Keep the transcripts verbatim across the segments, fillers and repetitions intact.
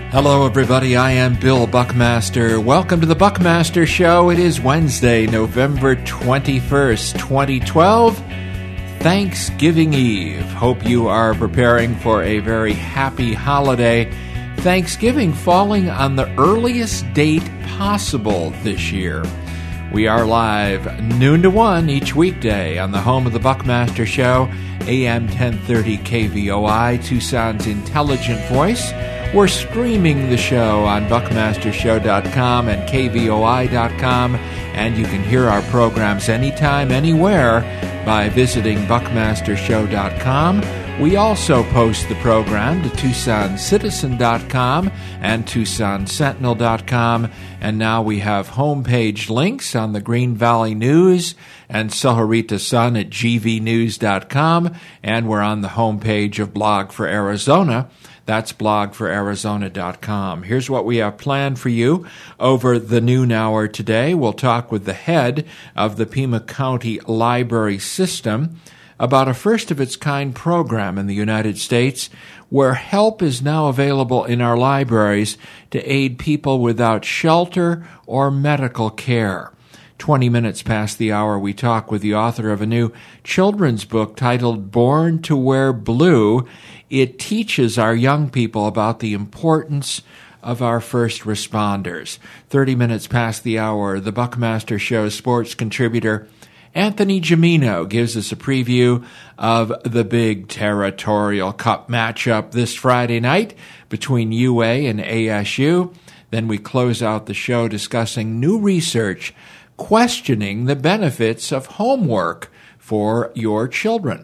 Hello, everybody. I am Bill Buckmaster. Welcome to the Buckmaster Show. It is Wednesday, November twenty-first, twenty twelve, Thanksgiving Eve. Hope you are preparing for a very happy holiday. Thanksgiving falling on the earliest date possible this year. We are live noon to one each weekday on the home of the Buckmaster Show, A M ten thirty K V O I, Tucson's intelligent voice. We're streaming the show on buckmaster show dot com and K V O I dot com, and you can hear our programs anytime, anywhere by visiting buckmaster show dot com. We also post the program to Tucson Citizen dot com and Tucson Sentinel dot com, and now we have homepage links on the Green Valley News and Sahuarita Sun at G V news dot com, and we're on the homepage of Blog for Arizona. That's blog for arizona dot com. Here's what we have planned for you over the noon hour today. We'll talk with the head of the Pima County Library System about a first-of-its-kind program in the United States where help is now available in our libraries to aid people without shelter or medical care. Twenty minutes past the hour, we talk with the author of a new children's book titled Born to Wear Blue. It teaches our young people about the importance of our first responders. Thirty minutes past the hour, the Buckmaster Show sports contributor Anthony Gimino gives us a preview of the big Territorial Cup matchup this Friday night between U A and A S U. Then we close out the show discussing new research questioning the benefits of homework for your children.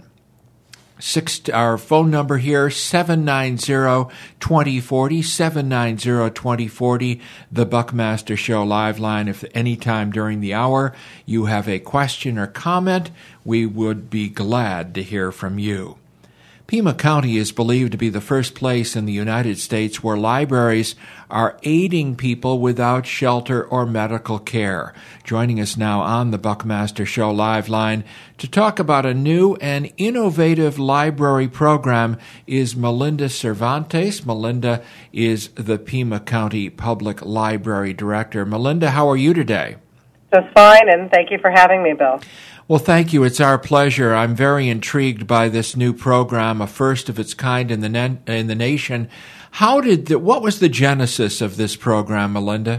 Six, our phone number here, seven nine zero, two zero four zero, seven nine zero, two zero four zero, the Buckmaster Show live line. If any time during the hour you have a question or comment, we would be glad to hear from you. Pima County is believed to be the first place in the United States where libraries are aiding people without shelter or medical care. Joining us now on the Buckmaster Show live line to talk about a new and innovative library program is Melinda Cervantes. Melinda is the Pima County Public Library Director. Melinda, how are you today? Just fine, and thank you for having me, Bill. Well, thank you. It's our pleasure. I'm very intrigued by this new program, a first of its kind in the na- in the nation. How did the, what was the genesis of this program, Melinda?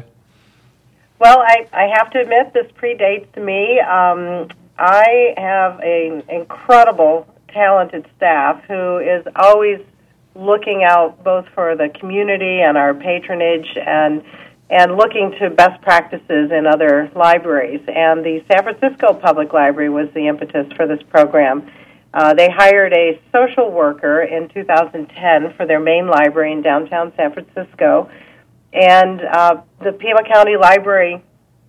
Well, I, I have to admit this predates me. Um, I have an incredible, talented staff who is always looking out both for the community and our patronage and and looking to best practices in other libraries. And the San Francisco Public Library was the impetus for this program. Uh, they hired a social worker in two thousand ten for their main library in downtown San Francisco. And uh, the Pima County Library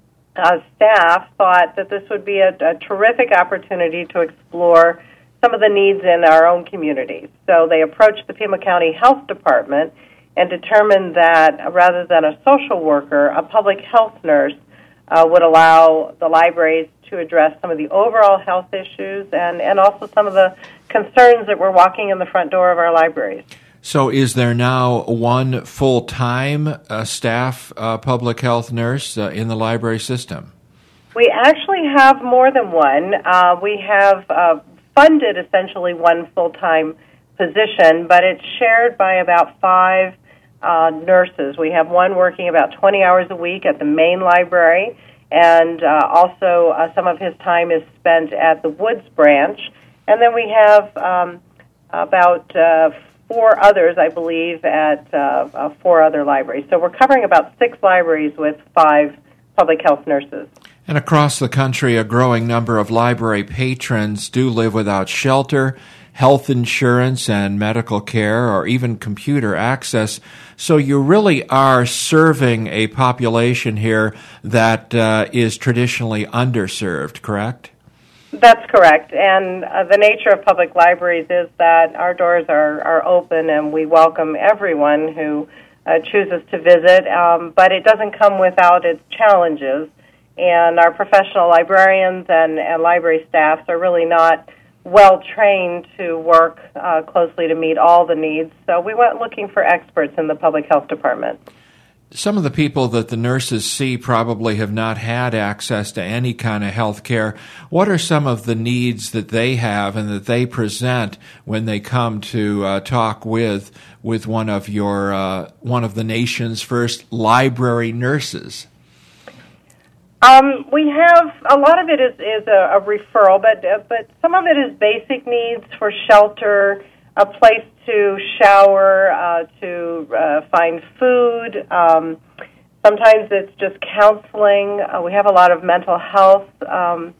uh, staff thought that this would be a, a terrific opportunity to explore some of the needs in our own communities. So they approached the Pima County Health Department and determined that rather than a social worker, a public health nurse uh, would allow the libraries to address some of the overall health issues and, and also some of the concerns that were walking in the front door of our libraries. So is there now one full-time uh, staff uh, public health nurse uh, in the library system? We actually have more than one. Uh, we have uh, funded essentially one full-time position, but it's shared by about five Uh, nurses. We have one working about twenty hours a week at the main library, and uh, also uh, some of his time is spent at the Woods branch. And then we have um, about uh, four others, I believe, at uh, uh, four other libraries. So we're covering about six libraries with five public health nurses. And across the country, a growing number of library patrons do live without shelter, health insurance, and medical care, or even computer access. So you really are serving a population here that uh, is traditionally underserved, correct? That's correct. And uh, the nature of public libraries is that our doors are, are open and we welcome everyone who uh, chooses to visit, um, but it doesn't come without its challenges. And our professional librarians and, and library staffs are really not well-trained to work uh, closely to meet all the needs. So we went looking for experts in the public health department. Some of the people that the nurses see probably have not had access to any kind of health care. What are some of the needs that they have and that they present when they come to uh, talk with with one of your uh, one of the nation's first library nurses? Um, we have a lot of it is, is a, a referral, but uh, but some of it is basic needs for shelter, a place to shower, uh, to uh, find food. Um, sometimes it's just counseling. Uh, we have a lot of mental health, um,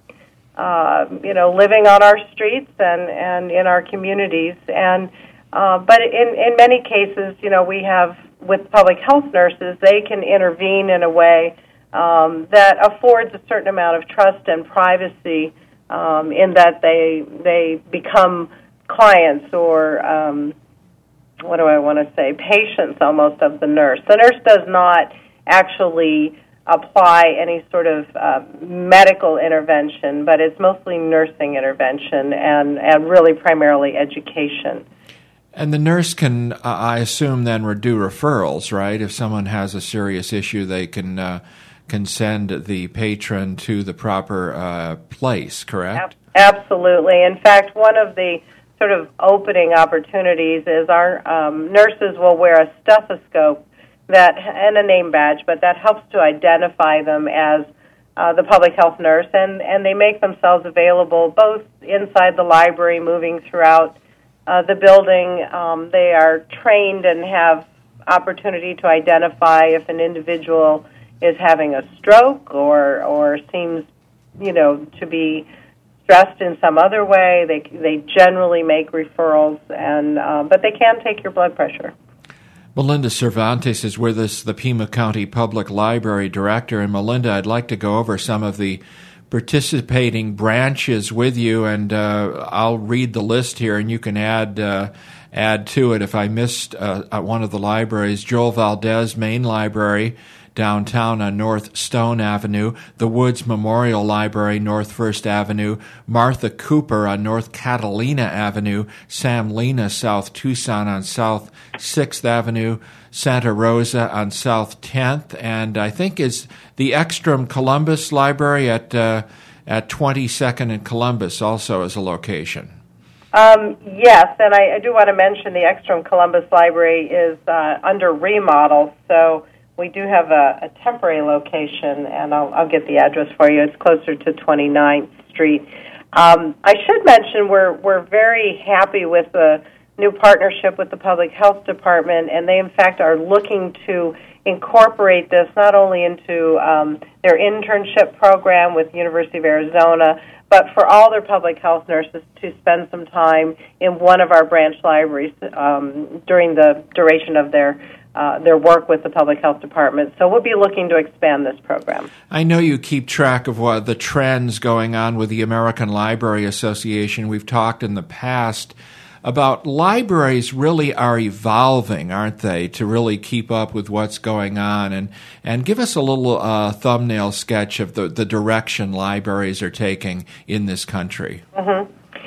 uh, you know, living on our streets and, and in our communities. And uh, but in, in many cases, you know, we have, with public health nurses, they can intervene in a way um, that affords a certain amount of trust and privacy um, in that they they become clients or, um, what do I want to say, patients almost of the nurse. The nurse does not actually apply any sort of uh, medical intervention, but it's mostly nursing intervention and, and really primarily education. And the nurse can, uh, I assume, then do referrals, right? If someone has a serious issue, they can uh, can send the patron to the proper uh, place, correct? Absolutely. In fact, one of the sort of opening opportunities is our um, nurses will wear a stethoscope that and a name badge, but that helps to identify them as uh, the public health nurse, and, and they make themselves available both inside the library, moving throughout uh, the building. Um, they are trained and have opportunity to identify if an individual is having a stroke or or seems, you know, to be stressed in some other way. They they generally make referrals, and uh, but they can take your blood pressure. Melinda Cervantes is with us, the Pima County Public Library Director. And Melinda, I'd like to go over some of the participating branches with you, and uh, I'll read the list here, and you can add uh, add to it if I missed uh, at one of the libraries. Joel Valdez Main Library, downtown on North Stone Avenue, the Woods Memorial Library, North First Avenue, Martha Cooper on North Catalina Avenue, Sam Lena, South Tucson on South sixth Avenue, Santa Rosa on South tenth, and I think is the Ekstrom Columbus Library at uh, at twenty-second and Columbus also as a location. Um, yes, and I, I do want to mention the Ekstrom Columbus Library is uh, under remodel, so we do have a, a temporary location, and I'll, I'll get the address for you. It's closer to twenty-ninth Street. Um, I should mention we're we're very happy with the new partnership with the Public Health Department, and they, in fact, are looking to incorporate this not only into um, their internship program with the University of Arizona, but for all their public health nurses to spend some time in one of our branch libraries um, during the duration of their Uh, their work with the Public Health Department. So we'll be looking to expand this program. I know you keep track of what the trends going on with the American Library Association. We've talked in the past about libraries really are evolving, aren't they, to really keep up with what's going on. And, and give us a little uh, thumbnail sketch of the, the direction libraries are taking in this country. Mm-hmm.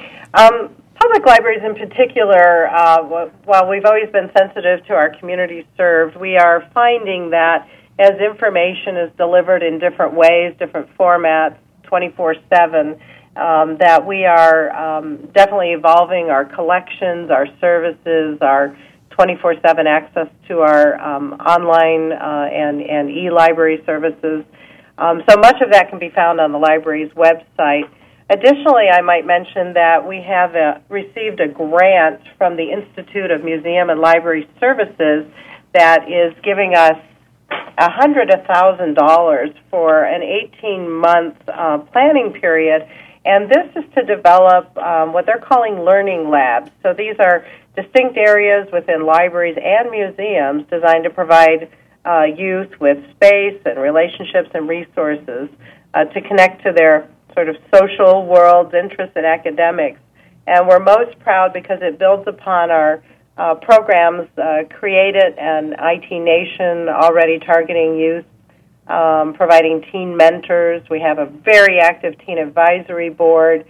Um, Public libraries in particular, uh, while we've always been sensitive to our communities served, we are finding that as information is delivered in different ways, different formats, twenty-four seven, um, that we are um, definitely evolving our collections, our services, our twenty-four seven access to our um, online uh, and, and e-library services. Um, so much of that can be found on the library's website. Additionally, I might mention that we have a, received a grant from the Institute of Museum and Library Services that is giving us one hundred thousand dollars for an eighteen-month uh, planning period, and this is to develop um, what they're calling learning labs. So these are distinct areas within libraries and museums designed to provide uh, youth with space and relationships and resources uh, to connect to their sort of social world's interest in academics. And we're most proud because it builds upon our uh, programs, uh, Create It and I T Nation, already targeting youth, um, providing teen mentors. We have a very active teen advisory board.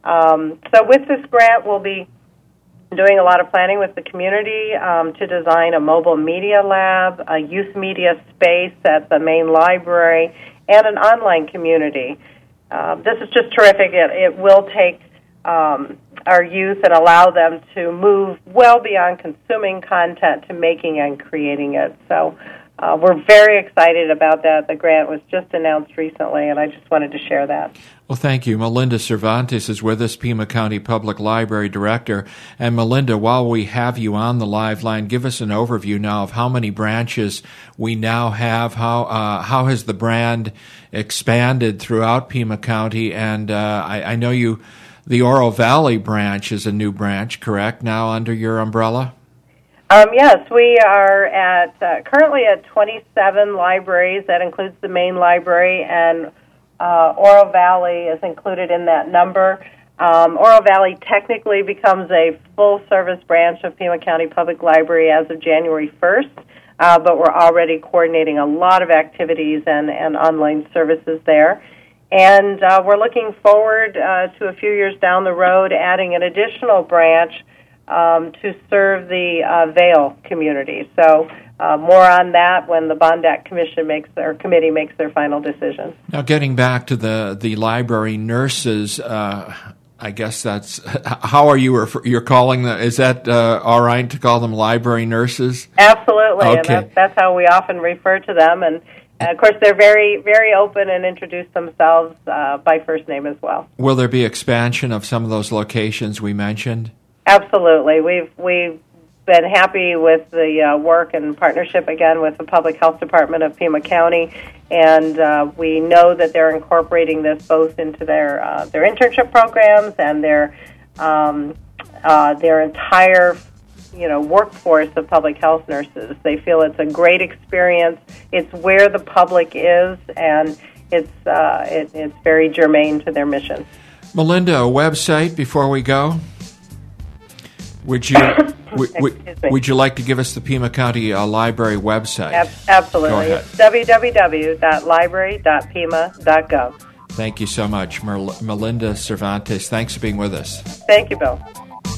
Um, so with this grant, we'll be doing a lot of planning with the community um, to design a mobile media lab, a youth media space at the main library, and an online community. Uh, this is just terrific. It, it will take um, our youth and allow them to move well beyond consuming content to making and creating it. So uh, we're very excited about that. The grant was just announced recently, and I just wanted to share that. Well, thank you. Melinda Cervantes is with us, Pima County Public Library Director. And Melinda, while we have you on the live line, give us an overview now of how many branches we now have. How uh, how has the brand expanded throughout Pima County? And uh, I, I know you, the Oro Valley branch is a new branch, correct, now under your umbrella? Um, yes, we are at uh, currently at twenty-seven libraries. That includes the main library, and uh, Oro Valley is included in that number. Um, Oro Valley technically becomes a full-service branch of Pima County Public Library as of January first, uh, but we're already coordinating a lot of activities and, and online services there. And uh, we're looking forward uh, to a few years down the road adding an additional branch Um, to serve the uh, Vail community. So uh, more on that when the Bond Act Commission makes their committee makes their final decision. Now, getting back to the the library nurses, uh, I guess that's how are you? Refer, you're calling them? Is that uh, all right to call them library nurses? Absolutely, okay. And that's, that's how we often refer to them. And uh, of course, they're very very open and introduce themselves uh, by first name as well. Will there be expansion of some of those locations we mentioned? Absolutely. We've we've been happy with the uh, work and partnership, again, with the Public Health Department of Pima County, and uh, we know that they're incorporating this both into their uh, their internship programs and their um, uh, their entire you know workforce of public health nurses. They feel it's a great experience. It's where the public is, and it's uh, it, it's very germane to their mission. Melinda, a website before we go? Would you would, would, would you like to give us the Pima County uh, Library website? Ab- absolutely. It's w w w dot library dot pima dot gov. Thank you so much, Mer- Melinda Cervantes. Thanks for being with us. Thank you, Bill.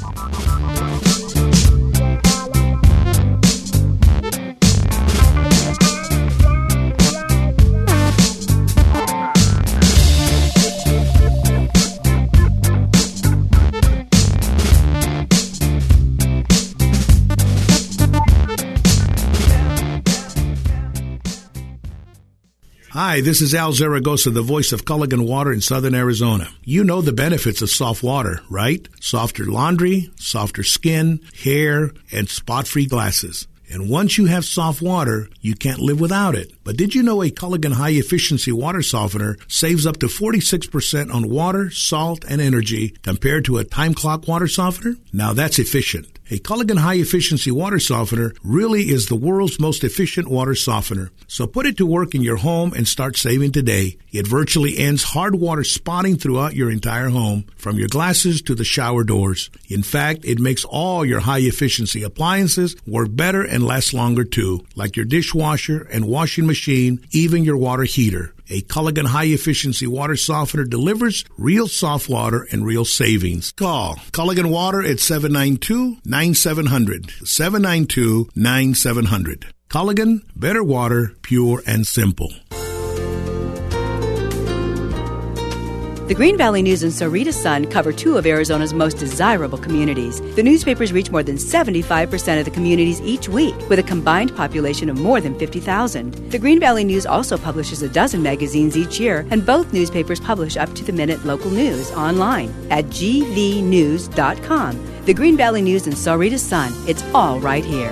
Hi, this is Al Zaragoza, the voice of Culligan Water in Southern Arizona. You know the benefits of soft water, right? Softer laundry, softer skin, hair, and spot-free glasses. And once you have soft water, you can't live without it. But did you know a Culligan high-efficiency water softener saves up to forty-six percent on water, salt, and energy compared to a time clock water softener? Now that's efficient. A Culligan high-efficiency water softener really is the world's most efficient water softener. So put it to work in your home and start saving today. It virtually ends hard water spotting throughout your entire home, from your glasses to the shower doors. In fact, it makes all your high-efficiency appliances work better and last longer too, like your dishwasher and washing machine, even your water heater. A Culligan high-efficiency water softener delivers real soft water and real savings. Call Culligan Water at seven nine two, nine seven zero zero, seven nine two, nine seven zero zero. Culligan, better water, pure and simple. The Green Valley News and Sahuarita Sun cover two of Arizona's most desirable communities. The newspapers reach more than seventy-five percent of the communities each week, with a combined population of more than fifty thousand. The Green Valley News also publishes a dozen magazines each year, and both newspapers publish up-to-the-minute local news online at g v news dot com. The Green Valley News and Sahuarita Sun, it's all right here.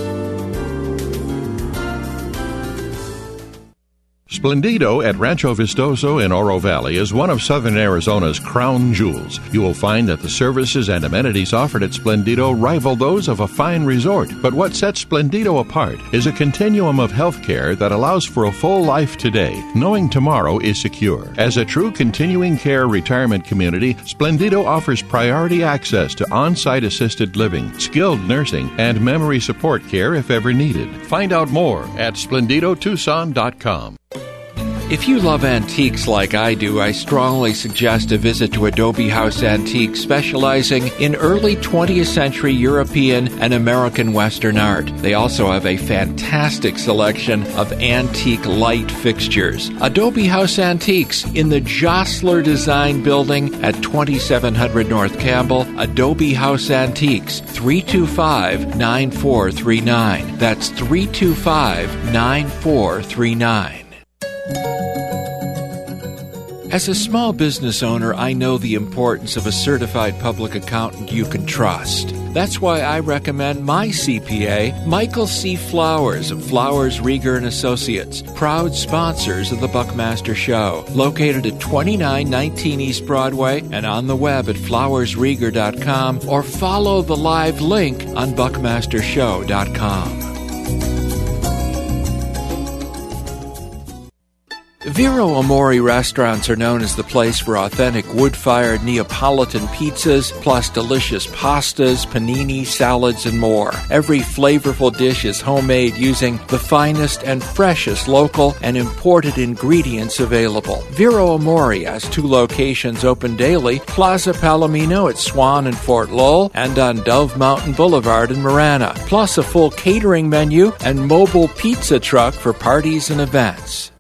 Splendido at Rancho Vistoso in Oro Valley is one of Southern Arizona's crown jewels. You will find that the services and amenities offered at Splendido rival those of a fine resort. But what sets Splendido apart is a continuum of health care that allows for a full life today, knowing tomorrow is secure. As a true continuing care retirement community, Splendido offers priority access to on-site assisted living, skilled nursing, and memory support care if ever needed. Find out more at splendido tucson dot com. If you love antiques like I do, I strongly suggest a visit to Adobe House Antiques, specializing in early twentieth century European and American Western art. They also have a fantastic selection of antique light fixtures. Adobe House Antiques in the Jostler Design Building at twenty-seven hundred North Campbell. Adobe House Antiques, three two five, nine four three nine. That's three two five, nine four three nine. As a small business owner, I know the importance of a certified public accountant you can trust. That's why I recommend my C P A, Michael C. Flowers of Flowers, Rieger and Associates, proud sponsors of the Buckmaster Show, located at twenty-nine nineteen East Broadway and on the web at flowers rieger dot com, or follow the live link on buckmaster show dot com. Vero Amore restaurants are known as the place for authentic wood-fired Neapolitan pizzas, plus delicious pastas, panini, salads, and more. Every flavorful dish is homemade using the finest and freshest local and imported ingredients available. Vero Amore has two locations open daily, Plaza Palomino at Swan and Fort Lowell, and on Dove Mountain Boulevard in Marana, plus a full catering menu and mobile pizza truck for parties and events.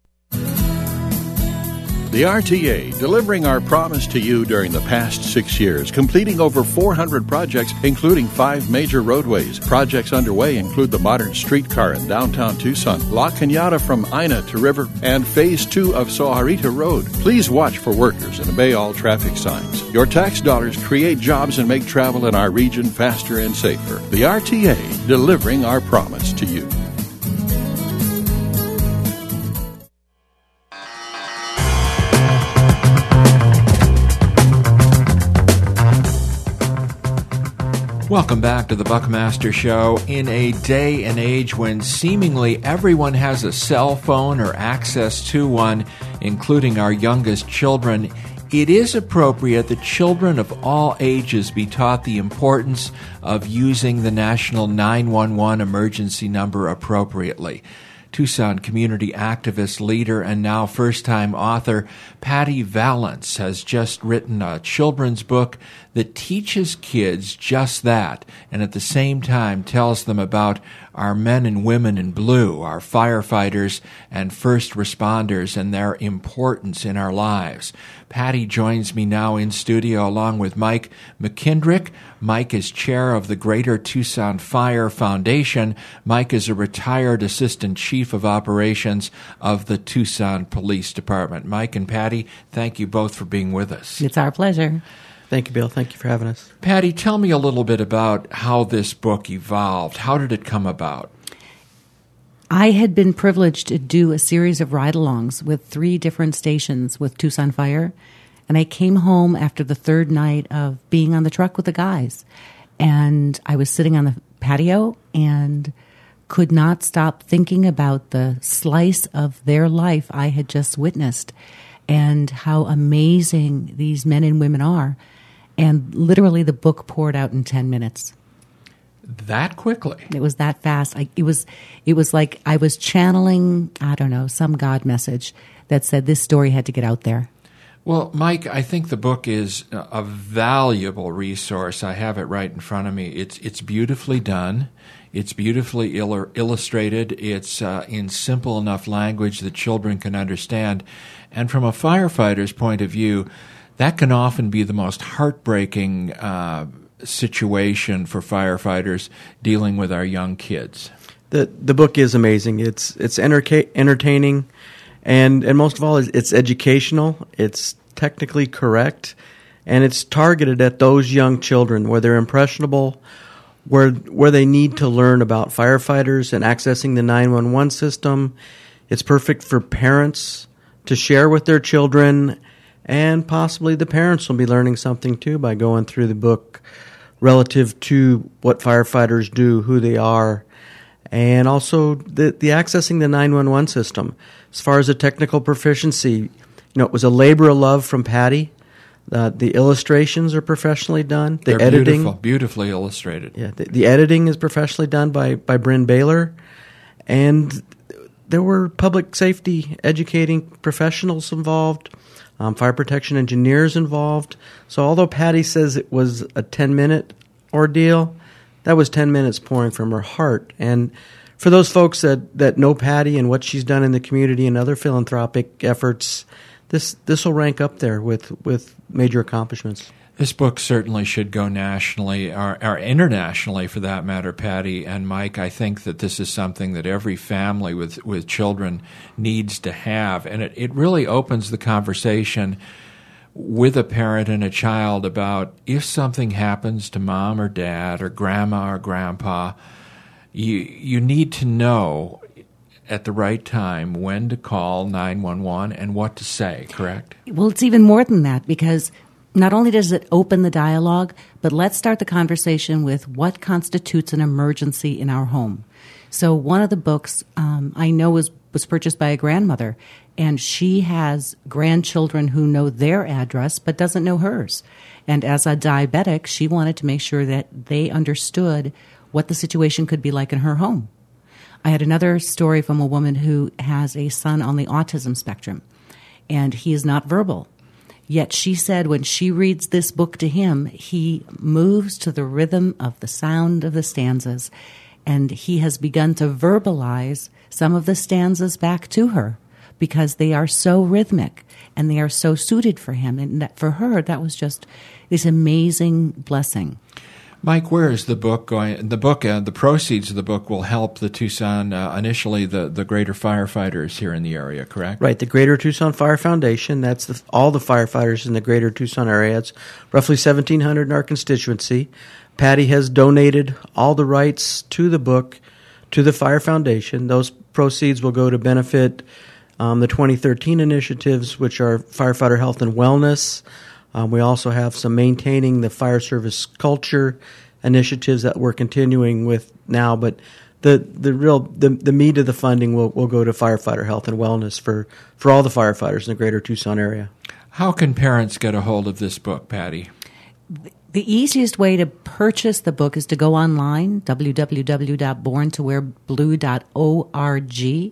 The R T A, delivering our promise to you during the past six years, completing over four hundred projects, including five major roadways. Projects underway include the modern streetcar in downtown Tucson, La Cañada from Ina to River, and Phase two of Sojarita Road. Please watch for workers and obey all traffic signs. Your tax dollars create jobs and make travel in our region faster and safer. The R T A, delivering our promise to you. Welcome back to the Buckmaster Show. In a day and age when seemingly everyone has a cell phone or access to one, including our youngest children, it is appropriate that children of all ages be taught the importance of using the national nine one one emergency number appropriately. Tucson community activist, leader, and now first-time author Patty Valance has just written a children's book that teaches kids just that, and at the same time tells them about our men and women in blue, our firefighters and first responders, and their importance in our lives. Patty joins me now in studio along with Mike McKendrick. Mike is chair of the Greater Tucson Fire Foundation. Mike is a retired assistant chief of operations of the Tucson Police Department. Mike and Patty, thank you both for being with us. It's our pleasure. Thank you, Bill. Thank you for having us. Patty, tell me a little bit about how this book evolved. How did it come about? I had been privileged to do a series of ride-alongs with three different stations with Tucson Fire, and I came home after the third night of being on the truck with the guys, and I was sitting on the patio and could not stop thinking about the slice of their life I had just witnessed and how amazing these men and women are. And literally the book poured out in ten minutes. That quickly? It was that fast. I, it was it was like I was channeling, I don't know, some God message that said this story had to get out there. Well, Mike, I think the book is a valuable resource. I have it right in front of me. It's it's beautifully done. It's beautifully il- illustrated. It's uh, in simple enough language that children can understand. And from a firefighter's point of view, that can often be the most heartbreaking uh, situation for firefighters dealing with our young kids. The the book is amazing. It's it's enterca- entertaining, and and most of all, it's educational. It's technically correct, and it's targeted at those young children where they're impressionable, where where they need to learn about firefighters and accessing the nine one one system. It's perfect for parents to share with their children. And possibly the parents will be learning something, too, by going through the book relative to what firefighters do, who they are, and also the, the accessing the nine one one system. As far as the technical proficiency, you know, it was a labor of love from Patty. Uh, the illustrations are professionally done. The They're editing, beautiful, beautifully illustrated. Yeah, the, the editing is professionally done by, by Bryn Baylor. And there were public safety educating professionals involved, um, fire protection engineers involved. So although Patty says it was a ten-minute ordeal, that was ten minutes pouring from her heart. And for those folks that, that know Patty and what she's done in the community and other philanthropic efforts, this this will rank up there with, with major accomplishments. This book certainly should go nationally, or, or internationally for that matter, Patty and Mike. I think that this is something that every family with, with children needs to have. And it, it really opens the conversation with a parent and a child about if something happens to mom or dad or grandma or grandpa, you you need to know at the right time when to call nine one one and what to say, correct? Well, it's even more than that, because not only does it open the dialogue, but let's start the conversation with what constitutes an emergency in our home. So one of the books um, I know was, was purchased by a grandmother, and she has grandchildren who know their address but doesn't know hers. And as a diabetic, she wanted to make sure that they understood what the situation could be like in her home. I had another story from a woman who has a son on the autism spectrum, and he is not verbal. Yet she said when she reads this book to him, he moves to the rhythm of the sound of the stanzas, and he has begun to verbalize some of the stanzas back to her because they are so rhythmic and they are so suited for him. And that, for her, that was just this amazing blessing. Mike, where is the book going? The book, uh, the proceeds of the book will help the Tucson, uh, initially the, the greater firefighters here in the area, correct? Right, the Greater Tucson Fire Foundation. That's the, all the firefighters in the Greater Tucson area. It's roughly seventeen hundred in our constituency. Patty has donated all the rights to the book to the Fire Foundation. Those proceeds will go to benefit um, the twenty thirteen initiatives, which are firefighter health and wellness. Um, we also have some maintaining the fire service culture initiatives that we're continuing with now, but the the real the, the meat of the funding will, will go to firefighter health and wellness for, for all the firefighters in the Greater Tucson area. How can parents get a hold of this book, Patty? The easiest way to purchase the book is to go online, w w w dot born to wear blue dot org,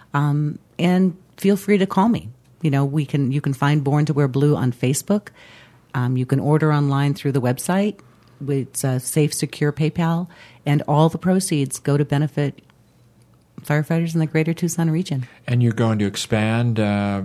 um, and feel free to call me. You know, we can. You can find Born to Wear Blue on Facebook. Um, you can order online through the website. It's a safe, secure PayPal, and all the proceeds go to benefit firefighters in the Greater Tucson region. And you're going to expand uh,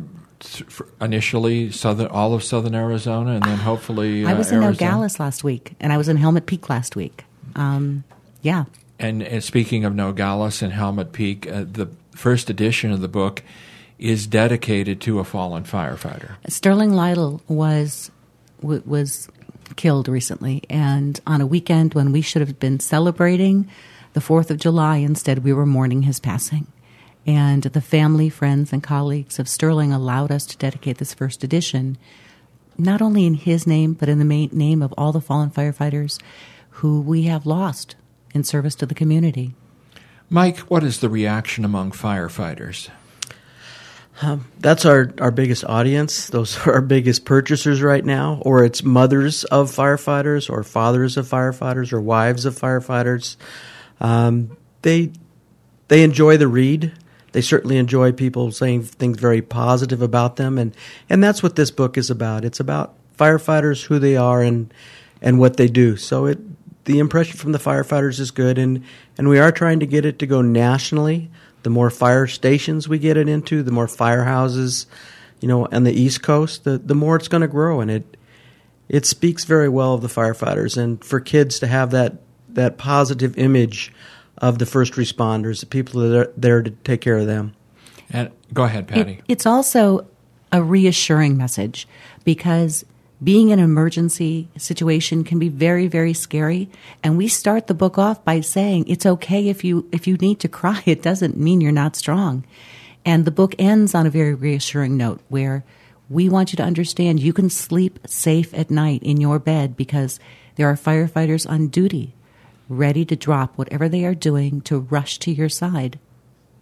initially southern, all of southern Arizona, and then hopefully uh, I was in Arizona. Nogales last week, and I was in Helmet Peak last week. Um, yeah. And, and speaking of Nogales and Helmet Peak, uh, the first edition of the book is dedicated to a fallen firefighter. Sterling Lytle was w- was killed recently, and on a weekend when we should have been celebrating the fourth of July, instead we were mourning his passing. And the family, friends, and colleagues of Sterling allowed us to dedicate this first edition, not only in his name, but in the main name of all the fallen firefighters who we have lost in service to the community. Mike, what is the reaction among firefighters? Um, that's our, our biggest audience. Those are our biggest purchasers right now, or it's mothers of firefighters or fathers of firefighters or wives of firefighters. Um, they they enjoy the read. They certainly enjoy people saying things very positive about them, and, and that's what this book is about. It's about firefighters, who they are, and and what they do. So it the impression from the firefighters is good, and, and we are trying to get it to go nationally. The more fire stations we get it into, the more firehouses, you know, on the East Coast, the, the more it's going to grow. And it it speaks very well of the firefighters. And for kids to have that, that positive image of the first responders, the people that are there to take care of them. And go ahead, Patty. It, it's also a reassuring message, because being in an emergency situation can be very, very scary. And we start the book off by saying it's okay if you if you need to cry. It doesn't mean you're not strong. And the book ends on a very reassuring note where we want you to understand you can sleep safe at night in your bed because there are firefighters on duty, ready to drop whatever they are doing to rush to your side.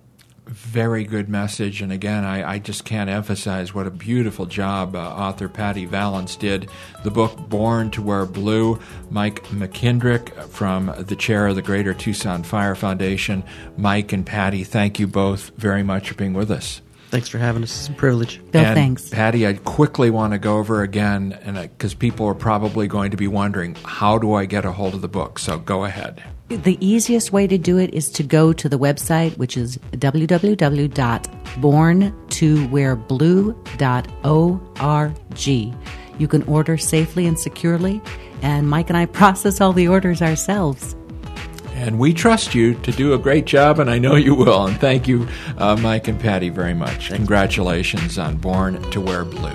very good message. And again, I, I just can't emphasize what a beautiful job uh, author Patty Valance did. The book, Born to Wear Blue, Mike McKendrick from the chair of the Greater Tucson Fire Foundation. Mike and Patty, thank you both very much for being with us. Thanks for having us. It's a privilege. Bill, and thanks. Patty, I quickly want to go over again, and because people are probably going to be wondering, how do I get a hold of the book? So go ahead. The easiest way to do it is to go to the website, which is w w w dot born to wear blue dot org. You can order safely and securely, and Mike and I process all the orders ourselves. And we trust you to do a great job, and I know you will. And thank you, uh, Mike and Patty, very much. Congratulations on Born to Wear Blue.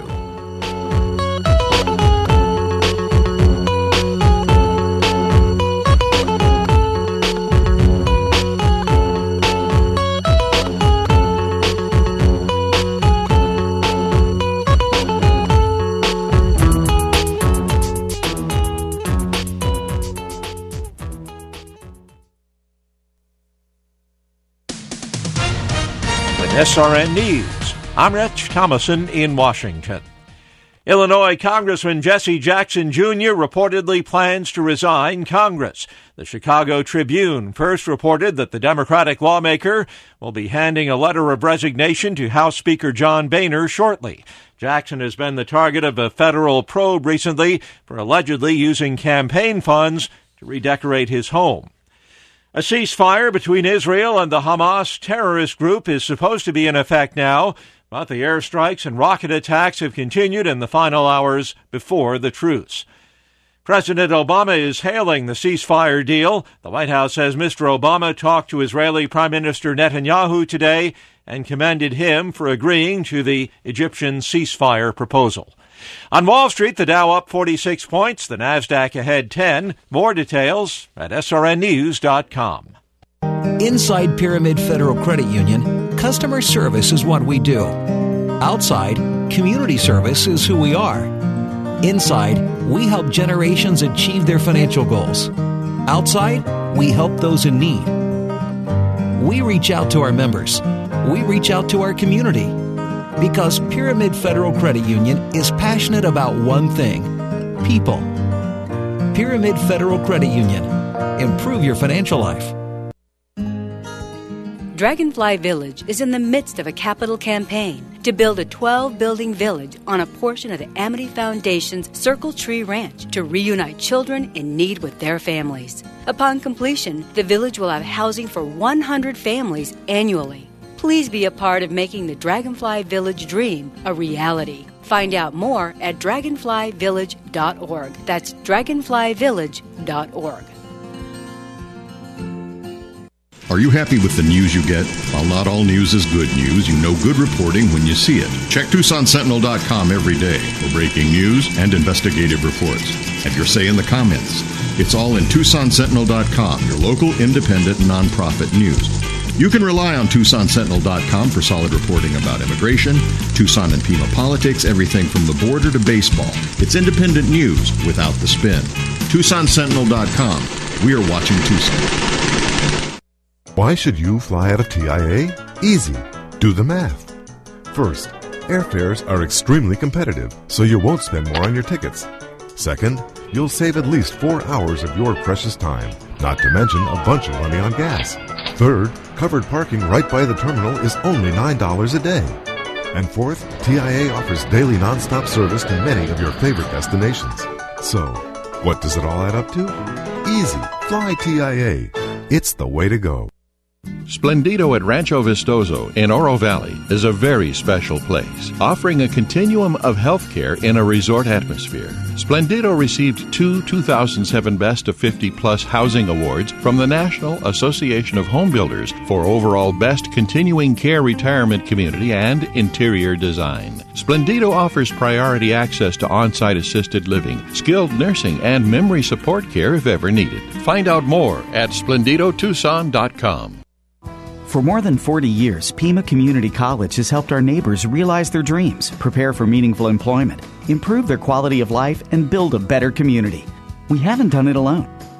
S R N News. I'm Rich Thomason in Washington. Illinois Congressman Jesse Jackson Junior reportedly plans to resign Congress. The Chicago Tribune first reported that the Democratic lawmaker will be handing a letter of resignation to House Speaker John Boehner shortly. Jackson has been the target of a federal probe recently for allegedly using campaign funds to redecorate his home. A ceasefire between Israel and the Hamas terrorist group is supposed to be in effect now, but the airstrikes and rocket attacks have continued in the final hours before the truce. President Obama is hailing the ceasefire deal. The White House says Mister Obama talked to Israeli Prime Minister Netanyahu today and commended him for agreeing to the Egyptian ceasefire proposal. On Wall Street, the Dow up forty-six points, the Nasdaq ahead ten. More details at S R N news dot com. Inside Pyramid Federal Credit Union, customer service is what we do. Outside, community service is who we are. Inside, we help generations achieve their financial goals. Outside, we help those in need. We reach out to our members. We reach out to our community. Because Pyramid Federal Credit Union is passionate about one thing: people. Pyramid Federal Credit Union. Improve your financial life. Dragonfly Village is in the midst of a capital campaign to build a twelve-building village on a portion of the Amity Foundation's Circle Tree Ranch to reunite children in need with their families. Upon completion, the village will have housing for one hundred families annually. Please be a part of making the Dragonfly Village dream a reality. Find out more at dragonfly village dot org. That's dragonfly village dot org. Are you happy with the news you get? While not all news is good news, you know good reporting when you see it. Check Tucson Sentinel dot com every day for breaking news and investigative reports. Have your say in the comments. It's all in Tucson Sentinel dot com, your local independent nonprofit news. You can rely on Tucson Sentinel dot com for solid reporting about immigration, Tucson and Pima politics, everything from the border to baseball. It's independent news without the spin. Tucson Sentinel dot com. We are watching Tucson. Why should you fly out of T I A? Easy. Do the math. First, airfares are extremely competitive, so you won't spend more on your tickets. Second, you'll save at least four hours of your precious time, not to mention a bunch of money on gas. Third, covered parking right by the terminal is only nine dollars a day. And fourth, T I A offers daily nonstop service to many of your favorite destinations. So, what does it all add up to? Easy. Fly T I A. It's the way to go. Splendido at Rancho Vistoso in Oro Valley is a very special place, offering a continuum of health care in a resort atmosphere. Splendido received two two thousand seven Best of fifty Plus Housing Awards from the National Association of Home Builders for overall Best Continuing Care Retirement Community and Interior Design. Splendido offers priority access to on-site assisted living, skilled nursing, and memory support care if ever needed. Find out more at splendido tucson dot com. For more than forty years, Pima Community College has helped our neighbors realize their dreams, prepare for meaningful employment, improve their quality of life, and build a better community. We haven't done it alone.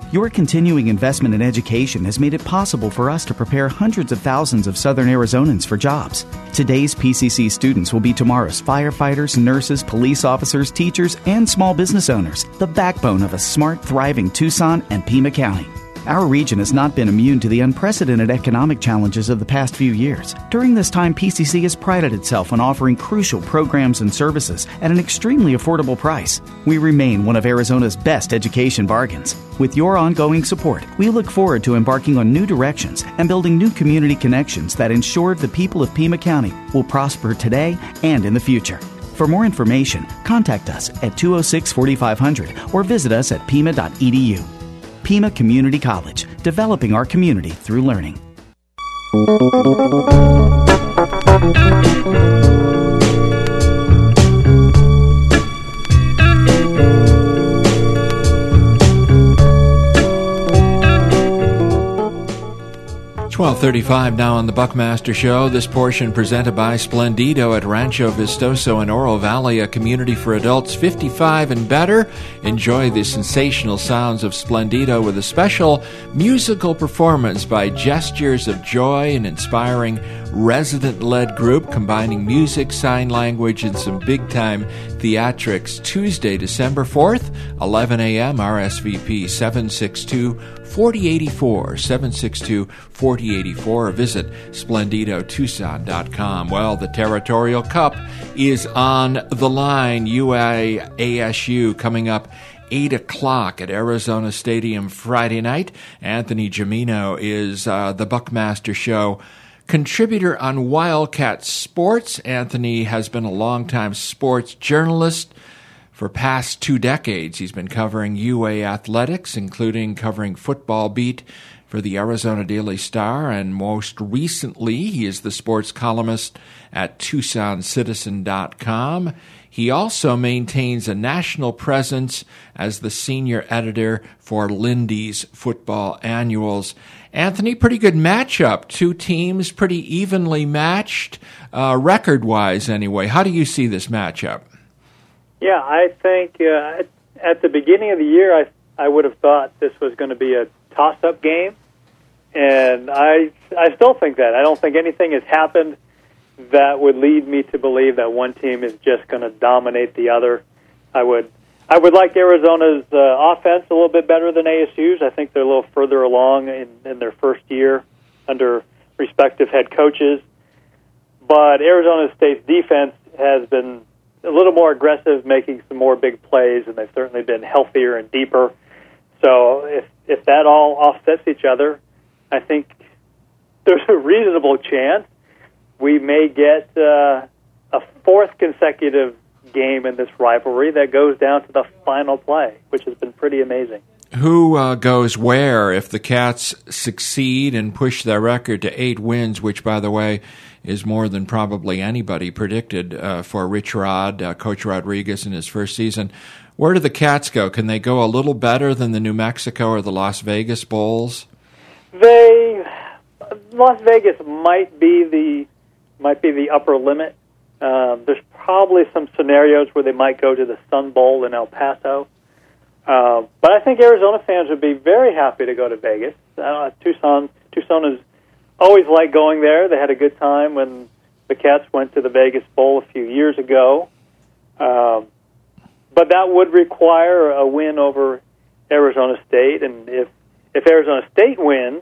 Your continuing investment in education has made it possible for us to prepare hundreds of thousands of Southern Arizonans for jobs. Today's P C C students will be tomorrow's firefighters, nurses, police officers, teachers, and small business owners, the backbone of a smart, thriving Tucson and Pima County. Our region has not been immune to the unprecedented economic challenges of the past few years. During this time, P C C has prided itself on offering crucial programs and services at an extremely affordable price. We remain one of Arizona's best education bargains. With your ongoing support, we look forward to embarking on new directions and building new community connections that ensure the people of Pima County will prosper today and in the future. For more information, contact us at two oh six, forty-five hundred or visit us at pima dot e d u. Pima Community College, developing our community through learning. twelve thirty-five now on the Buckmaster Show. This portion presented by Splendido at Rancho Vistoso in Oro Valley, a community for adults fifty-five and better. Enjoy the sensational sounds of Splendido with a special musical performance by Gestures of Joy, an inspiring resident-led group combining music, sign language, and some big-time theatrics. Tuesday, December fourth, eleven a.m., R S V P seven six two, four oh eight four, seven six two, four oh eight four, or visit splendido tucson dot com. Well, the Territorial Cup is on the line. U A A S U coming up eight o'clock at Arizona Stadium Friday night. Anthony Gimino is uh, the Buckmaster Show contributor on Wildcat Sports. Anthony has been a longtime sports journalist. For past two decades, he's been covering U A athletics, including covering football beat for the Arizona Daily Star, and most recently, he is the sports columnist at tucson citizen dot com. He also maintains a national presence as the senior editor for Lindy's Football Annuals. Anthony, pretty good matchup. Two teams pretty evenly matched, uh, record-wise anyway. How do you see this matchup? Yeah, I think uh, at the beginning of the year, I I would have thought this was going to be a toss-up game, and I I still think that. I don't think anything has happened that would lead me to believe that one team is just going to dominate the other. I would I would like Arizona's uh, offense a little bit better than A S U's. I think they're a little further along in, in their first year under respective head coaches, but Arizona State's defense has been a little more aggressive, making some more big plays, and they've certainly been healthier and deeper. So if if that all offsets each other, I think there's a reasonable chance we may get uh, a fourth consecutive game in this rivalry that goes down to the final play, which has been pretty amazing. Who uh, goes where if the Cats succeed and push their record to eight wins, which, by the way, is more than probably anybody predicted uh, for Rich Rod, uh, Coach Rodriguez in his first season. Where do the Cats go? Can they go a little better than the New Mexico or the Las Vegas Bowls? They, Las Vegas might be the might be the upper limit. Um, there's probably some scenarios where they might go to the Sun Bowl in El Paso. Uh, but I think Arizona fans would be very happy to go to Vegas. Uh, Tucson, Tucson is always like going there. They had a good time when the Cats went to the Vegas Bowl a few years ago. Um, but that would require a win over Arizona State. And if, if Arizona State wins,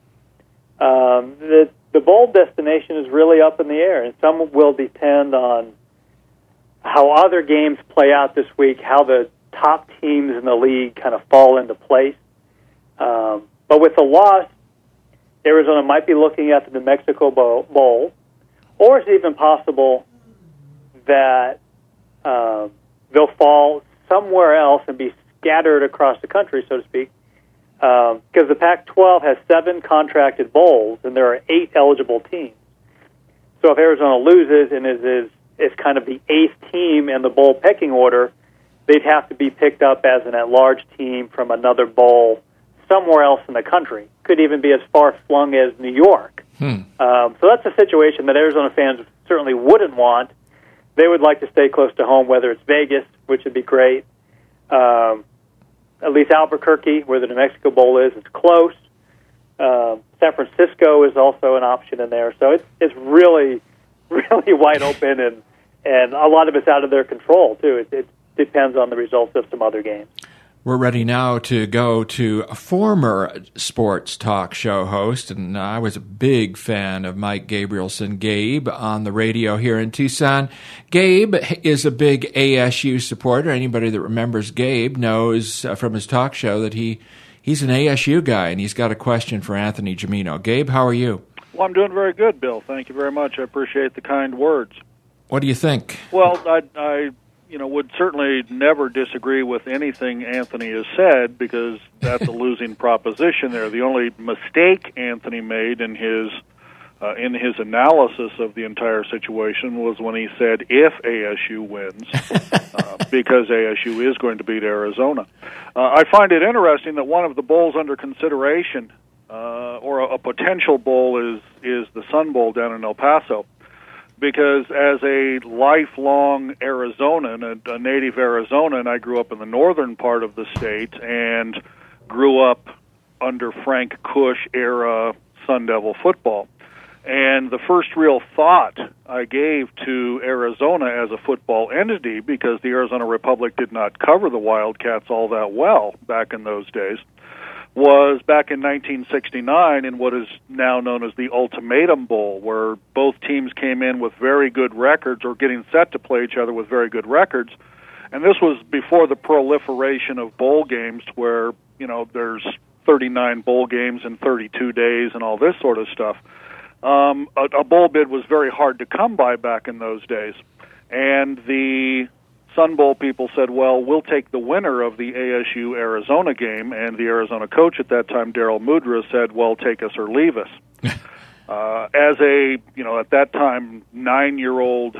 um, the, the bowl destination is really up in the air. And some will depend on how other games play out this week, how the top teams in the league kind of fall into place. Um, but with the loss, Arizona might be looking at the New Mexico Bowl, or it's even possible that uh, they'll fall somewhere else and be scattered across the country, so to speak, because um, the Pac twelve has seven contracted bowls, and there are eight eligible teams. So if Arizona loses and is, is, is kind of the eighth team in the bowl pecking order, they'd have to be picked up as an at-large team from another bowl somewhere else in the country. Could even be as far-flung as New York. Hmm. Um, so that's a situation that Arizona fans certainly wouldn't want. They would like to stay close to home, whether it's Vegas, which would be great. Um, at least Albuquerque, where the New Mexico Bowl is, it's close. Uh, San Francisco is also an option in there. So it's it's really, really wide open, and, and a lot of it's out of their control, too. It, it depends on the results of some other games. We're ready now to go to a former sports talk show host, and I was a big fan of Mike Gabrielson, Gabe, on the radio here in Tucson. Gabe is a big A S U supporter. Anybody that remembers Gabe knows uh, from his talk show that he he's an A S U guy, and he's got a question for Anthony Gimino. Gabe, how are you? Well, I'm doing very good, Bill. Thank you very much. I appreciate the kind words. What do you think? Well, I... I you know, would certainly never disagree with anything Anthony has said, because that's a losing proposition there. The only mistake Anthony made in his uh, in his analysis of the entire situation was when he said if A S U wins, uh, because A S U is going to beat Arizona. Uh, I find it interesting that one of the bowls under consideration, uh, or a, a potential bowl, is is the Sun Bowl down in El Paso. Because as a lifelong Arizonan, a, a native Arizonan, I grew up in the northern part of the state and grew up under Frank Kush era Sun Devil football. And the first real thought I gave to Arizona as a football entity, because the Arizona Republic did not cover the Wildcats all that well back in those days, was back in nineteen sixty-nine in what is now known as the Ultimatum Bowl, where both teams came in with very good records, or getting set to play each other with very good records. And this was before the proliferation of bowl games, where, you know, there's thirty-nine bowl games in thirty-two days and all this sort of stuff. Um, a, a bowl bid was very hard to come by back in those days. And the Sun Bowl people said, well, we'll take the winner of the A S U-Arizona game, and the Arizona coach at that time, Daryl Mudra, said, well, take us or leave us. uh, as a, you know, at that time, nine-year-old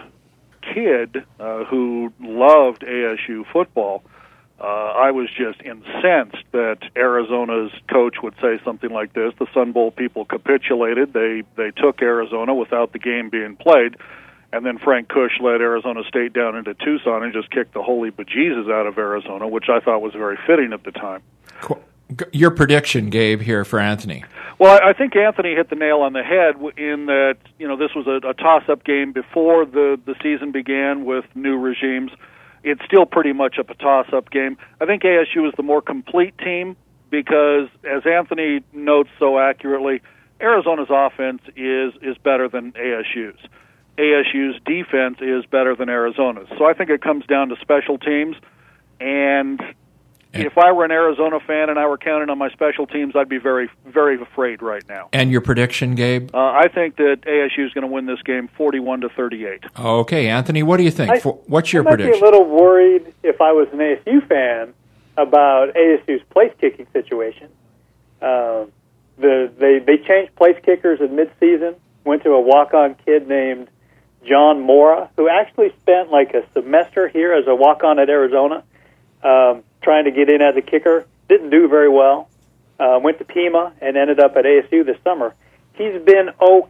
kid uh, who loved A S U football, uh, I was just incensed that Arizona's coach would say something like this. The Sun Bowl people capitulated. They, they took Arizona without the game being played. And then Frank Kush led Arizona State down into Tucson and just kicked the holy bejesus out of Arizona, which I thought was very fitting at the time. Cool. Your prediction, Gabe, here for Anthony. Well, I think Anthony hit the nail on the head in that, you know, this was a, a toss-up game before the, the season began with new regimes. It's still pretty much a toss-up game. I think A S U is the more complete team because, as Anthony notes so accurately, Arizona's offense is, is better than A S U's. A S U's defense is better than Arizona's. So I think it comes down to special teams. And if I were an Arizona fan and I were counting on my special teams, I'd be very, very afraid right now. And your prediction, Gabe? Uh, I think that A S U is going to win this game forty-one to thirty-eight. Okay, Anthony, what do you think? I, What's your I might prediction? be a little worried if I was an A S U fan about A S U's place-kicking situation. Uh, the they, they changed place kickers in mid-season, went to a walk-on kid named John Mora, who actually spent like a semester here as a walk-on at Arizona, um, trying to get in as a kicker. Didn't do very well. Uh, went to Pima and ended up at A S U this summer. He's been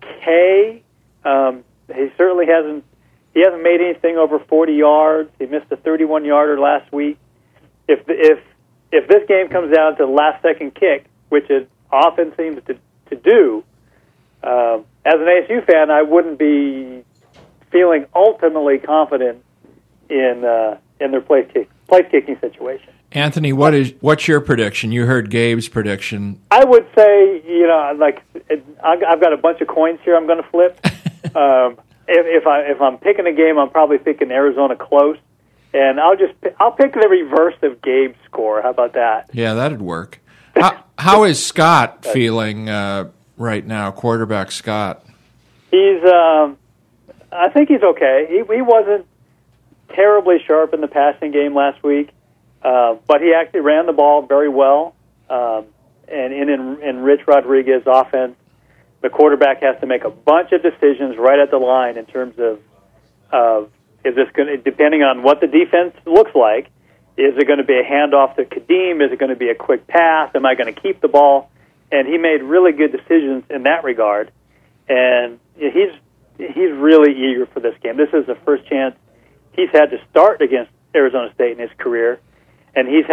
okay. Um, he certainly hasn't. He hasn't made anything over forty yards. He missed a thirty-one yarder last week. If if if this game comes down to the last-second kick, which it often seems to to do, uh, as an A S U fan, I wouldn't be feeling ultimately confident in uh, in their place kick, place kicking situation. Anthony, what is what's your prediction? You heard Gabe's prediction. I would say, you know, like it, I've got a bunch of coins here I'm going to flip. um, if, if I if I'm picking a game, I'm probably picking Arizona close, and I'll just I'll pick the reverse of Gabe's score. How about that? Yeah, that'd work. how, how is Scott feeling uh, right now? Quarterback Scott. He's. Um, I think he's okay. He, he wasn't terribly sharp in the passing game last week, uh, but he actually ran the ball very well. Um, and in, in in Rich Rodriguez's offense, the quarterback has to make a bunch of decisions right at the line in terms of uh, is this going to, depending on what the defense looks like, is it going to be a handoff to Kadeem? Is it going to be a quick pass? Am I going to keep the ball? And he made really good decisions in that regard. And he's he's really eager for this game. This is the first chance he's had to start against Arizona State in his career, and he's had a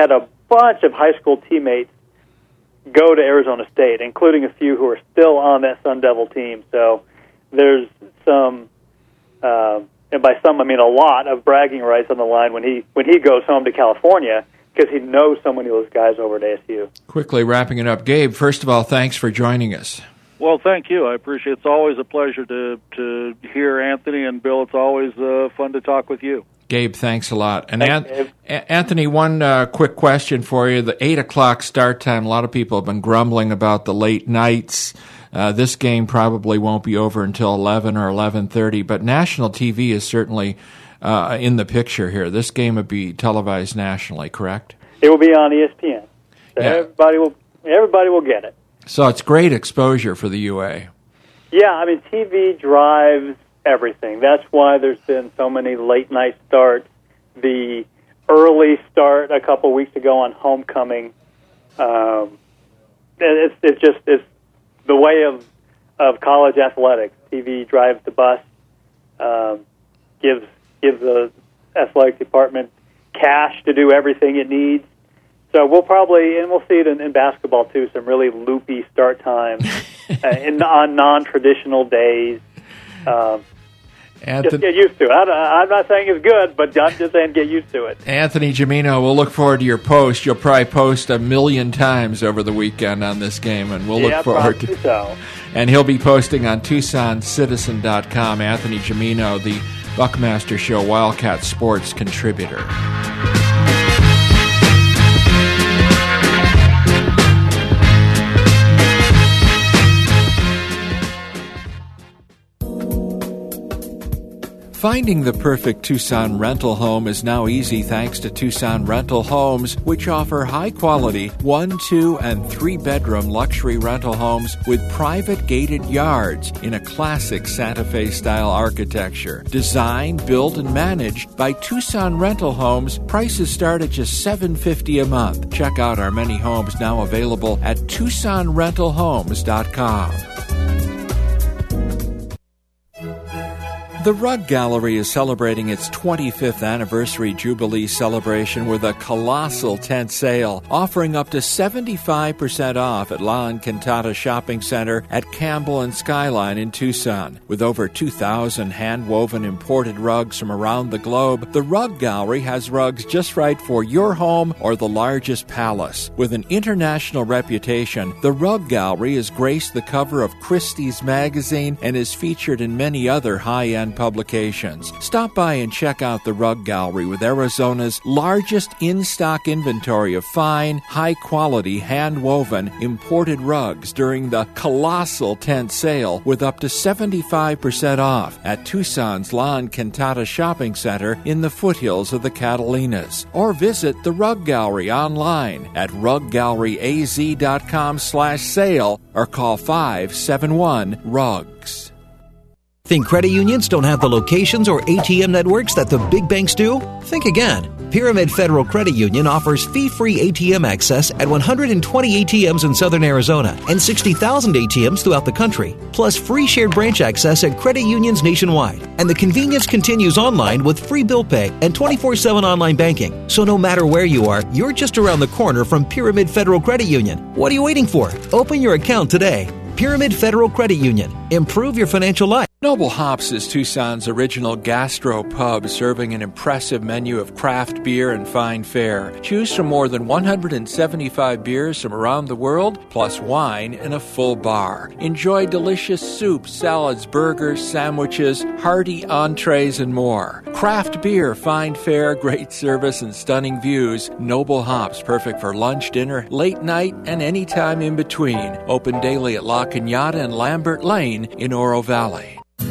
bunch of high school teammates go to Arizona State, including a few who are still on that Sun Devil team. So there's some, uh, and by some I mean a lot of bragging rights on the line when he when he goes home to California, because he knows so many of those guys over at A S U. Quickly wrapping it up, Gabe, first of all, thanks for joining us. Well, thank you. I appreciate it. It's always a pleasure to, to hear Anthony, and Bill, it's always uh, fun to talk with you. Gabe, thanks a lot. And Thanks, An- A- Anthony, one uh, quick question for you. The eight o'clock start time, a lot of people have been grumbling about the late nights. Uh, this game probably won't be over until eleven or eleven thirty, but national T V is certainly uh, in the picture here. This game would be televised nationally, correct? It will be on E S P N. So Yeah. everybody will everybody will get it. So it's great exposure for the U A. Yeah, I mean, T V drives everything. That's why there's been so many late night starts. The early start a couple weeks ago on Homecoming, um, it's it's just it's the way of of college athletics. T V drives the bus, um, gives gives the athletic department cash to do everything it needs. So we'll probably, and we'll see it in, in basketball too, some really loopy start times uh, in, on non-traditional days. Um, Anthony, just get used to it. I, I'm not saying it's good, but I'm just saying get used to it. Anthony Gimino, we'll look forward to your post. You'll probably post a million times over the weekend on this game, and we'll yeah, look forward to it. So. And he'll be posting on Tucson Citizen dot com. Anthony Gimino, the Buckmaster Show Wildcat Sports contributor. Finding the perfect Tucson rental home is now easy thanks to Tucson Rental Homes, which offer high-quality one, two, and three-bedroom luxury rental homes with private gated yards in a classic Santa Fe-style architecture. Designed, built, and managed by Tucson Rental Homes, prices start at just seven hundred fifty dollars a month. Check out our many homes now available at Tucson Rental Homes dot com. The Rug Gallery is celebrating its twenty-fifth anniversary Jubilee celebration with a colossal tent sale, offering up to seventy-five percent off at La Encantada Shopping Center at Campbell and Skyline in Tucson. With over two thousand hand-woven imported rugs from around the globe, the Rug Gallery has rugs just right for your home or the largest palace. With an international reputation, the Rug Gallery has graced the cover of Christie's magazine and is featured in many other high-end publications. Stop by and check out the Rug Gallery with Arizona's largest in-stock inventory of fine, high-quality, hand-woven, imported rugs during the colossal tent sale with up to seventy-five percent off at Tucson's La Encantada Shopping Center in the foothills of the Catalinas. Or visit the Rug Gallery online at rug gallery a z dot com slash sale or call five seven one rugs. Think credit unions don't have the locations or A T M networks that the big banks do? Think again. Pyramid Federal Credit Union offers fee-free A T M access at one hundred twenty A T Ms in southern Arizona and sixty thousand A T Ms throughout the country, plus free shared branch access at credit unions nationwide. And the convenience continues online with free bill pay and twenty-four seven online banking. So no matter where you are, you're just around the corner from Pyramid Federal Credit Union. What are you waiting for? Open your account today. Pyramid Federal Credit Union. Improve your financial life. Noble Hops is Tucson's original gastro pub, serving an impressive menu of craft beer and fine fare. Choose from more than one hundred seventy-five beers from around the world, plus wine and a full bar. Enjoy delicious soups, salads, burgers, sandwiches, hearty entrees, and more. Craft beer, fine fare, great service, and stunning views. Noble Hops, perfect for lunch, dinner, late night, and any time in between. Open daily at La Cañada and Lambert Lane in Oro Valley.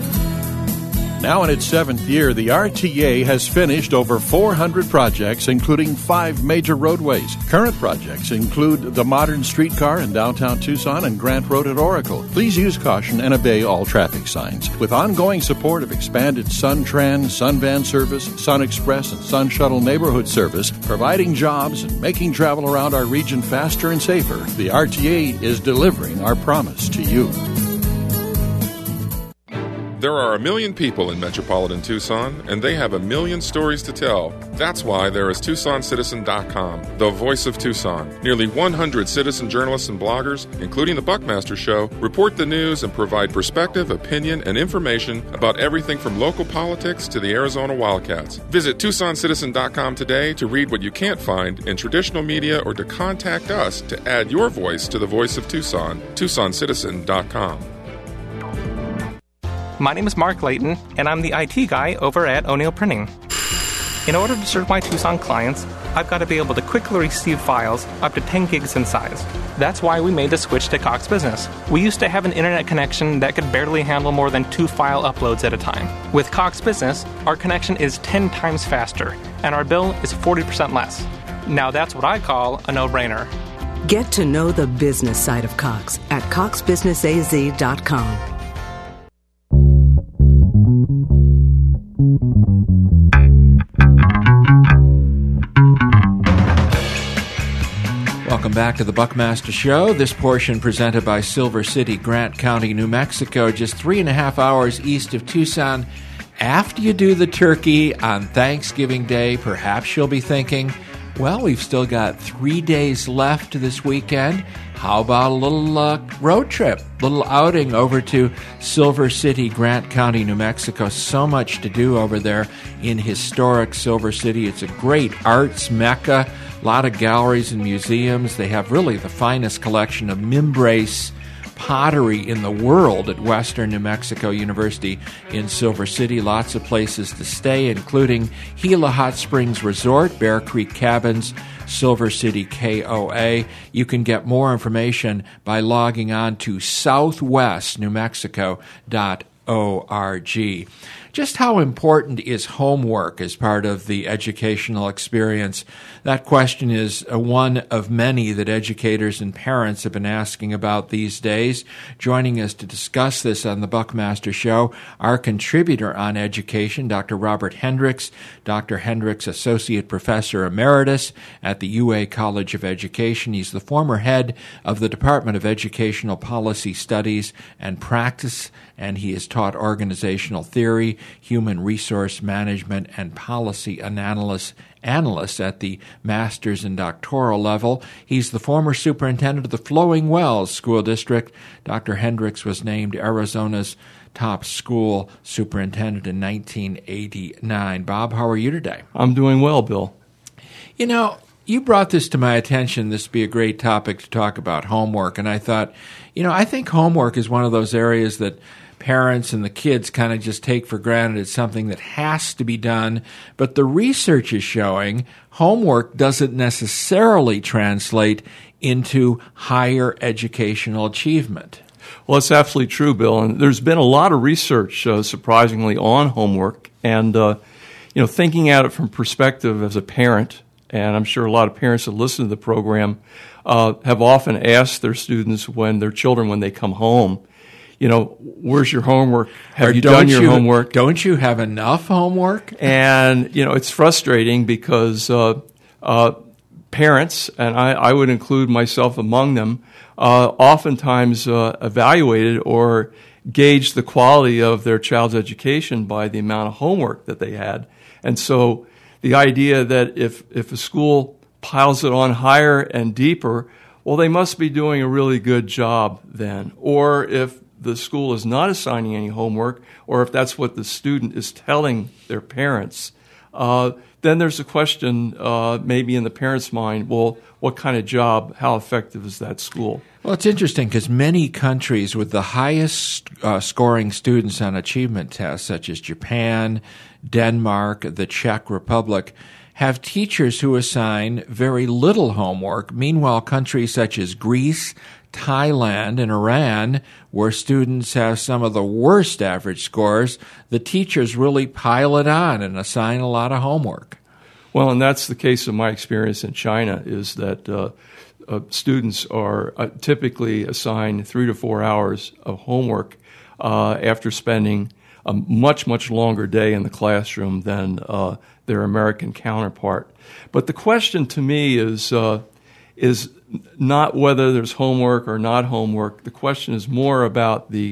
Now in its seventh year, the R T A has finished over four hundred projects, including five major roadways. Current projects include the modern streetcar in downtown Tucson and Grant Road at Oracle. Please use caution and obey all traffic signs. With ongoing support of expanded SunTran, SunVan service, Sun Express, and Sun Shuttle neighborhood service, providing jobs and making travel around our region faster and safer, the R T A is delivering our promise to you. There are a million people in metropolitan Tucson, and they have a million stories to tell. That's why there is Tucson Citizen dot com, the voice of Tucson. Nearly one hundred citizen journalists and bloggers, including the Buckmaster Show, report the news and provide perspective, opinion, and information about everything from local politics to the Arizona Wildcats. Visit Tucson Citizen dot com today to read what you can't find in traditional media or to contact us to add your voice to the voice of Tucson. Tucson Citizen dot com. My name is Mark Layton, and I'm the I T guy over at O'Neill Printing. In order to serve my Tucson clients, I've got to be able to quickly receive files up to ten gigs in size. That's why we made the switch to Cox Business. We used to have an internet connection that could barely handle more than two file uploads at a time. With Cox Business, our connection is ten times faster, and our bill is forty percent less. Now that's what I call a no-brainer. Get to know the business side of Cox at cox business a z dot com. Welcome back to the Buckmaster Show. This portion presented by Silver City, Grant County, New Mexico, just three and a half hours east of Tucson. After you do the turkey on Thanksgiving Day, perhaps you'll be thinking, well, we've still got three days left this weekend. How about a little uh, road trip, little outing over to Silver City, Grant County, New Mexico? So much to do over there in historic Silver City. It's a great arts mecca, a lot of galleries and museums. They have really the finest collection of Mimbrace pottery in the world at Western New Mexico University in Silver City. Lots of places to stay, including Gila Hot Springs Resort, Bear Creek Cabins, Silver City K O A. You can get more information by logging on to southwest new mexico dot org. Just how important is homework as part of the educational experience? That question is one of many that educators and parents have been asking about these days. Joining us to discuss this on the Buckmaster Show, our contributor on education, Doctor Robert Hendricks. Doctor Hendricks, Associate Professor Emeritus at the U A College of Education. He's the former head of the Department of Educational Policy Studies and Practice, and he has taught organizational theory, human resource management, and policy analysis analyst at the master's and doctoral level. He's the former superintendent of the Flowing Wells School District. Doctor Hendricks was named Arizona's top school superintendent in nineteen eighty-nine. Bob, how are you today? I'm doing well, Bill. You know, you brought this to my attention. This would be a great topic to talk about, homework. And I thought, you know, I think homework is one of those areas that parents and the kids kind of just take for granted. It's something that has to be done. But the research is showing homework doesn't necessarily translate into higher educational achievement. Well, it's absolutely true, Bill. And there's been a lot of research, uh, surprisingly, on homework. And, uh, you know, thinking at it from perspective as a parent, and I'm sure a lot of parents that listen to the program uh, have often asked their students when their children, when they come home, you know, where's your homework? Have or you done your you, homework? Don't you have enough homework? And, you know, it's frustrating because uh, uh, parents, and I, I would include myself among them, uh, oftentimes uh, evaluated or gauge the quality of their child's education by the amount of homework that they had. And so the idea that if, if a school piles it on higher and deeper, well, they must be doing a really good job then. Or if the school is not assigning any homework, or if that's what the student is telling their parents, uh, then there's a question uh, maybe in the parent's mind, well, what kind of job, how effective is that school? Well, it's interesting because many countries with the highest uh, scoring students on achievement tests, such as Japan, Denmark, the Czech Republic, have teachers who assign very little homework. Meanwhile, countries such as Greece, Thailand, and Iran, where students have some of the worst average scores, the teachers really pile it on and assign a lot of homework. Well, and that's the case of my experience in China, is that uh, uh, students are uh, typically assigned three to four hours of homework uh, after spending a much, much longer day in the classroom than uh, their American counterpart. But the question to me is uh, is not whether there's homework or not homework. The question is more about the